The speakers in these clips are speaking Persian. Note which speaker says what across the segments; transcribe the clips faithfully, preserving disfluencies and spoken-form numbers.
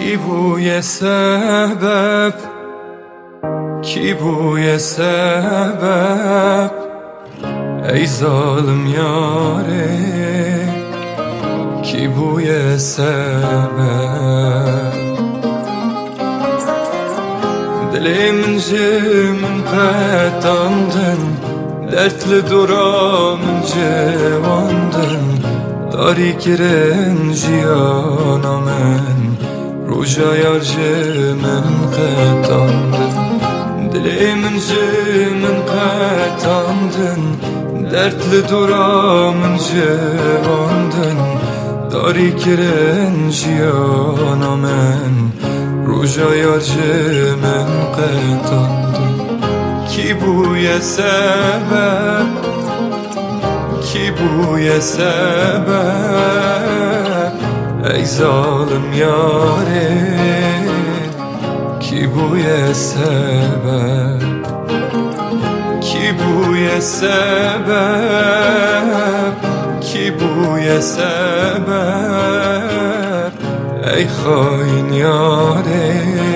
Speaker 1: کی بوی سبب، کی بوی سبب، ای ظالم یاره کی بوی سبب. دلی من من قداندن dertli duramın cevandın Dari giren jiyana men Ruja yarjımın qetandın Dilimin jimin qetandın Dertli duramın cevandın Dari giren jiyana men Ruja yarjımın qetandın Ki buye sebep, ki buye sebep, ey zalim yâre, ki buye sebep, ki buye sebep, ki buye sebep, ey hain yâre.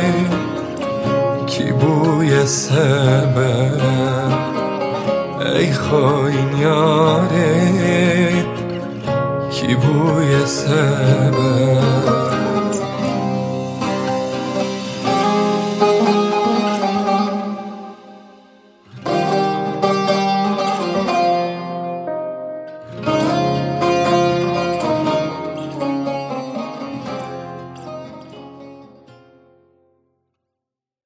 Speaker 1: کی بوی سبب ای خاین یاره کی بوی سبب